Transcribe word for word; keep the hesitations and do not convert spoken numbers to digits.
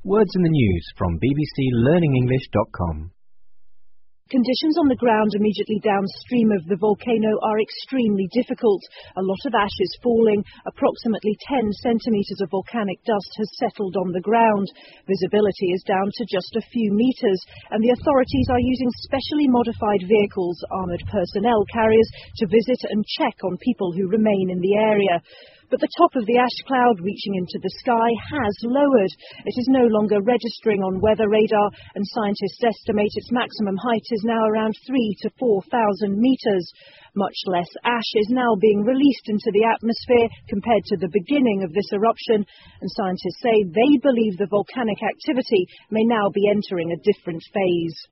Words in the news from b b c learning english dot com. Conditions on the ground immediately downstream of the volcano are extremely difficult. A lot of ash is falling. Approximately ten centimetres of volcanic dust has settled on the ground. Visibility is down to just a few metres, and the authorities are using specially modified vehicles, armoured personnel carriers, to visit and check on people who remain in the area. But the top of the ash cloud reaching into the sky has lowered. It is no longer registering on weather radar, and scientists estimate its maximum height is now around three to four thousand metres. Much less ash is now being released into the atmosphere compared to the beginning of this eruption, and scientists say they believe the volcanic activity may now be entering a different phase.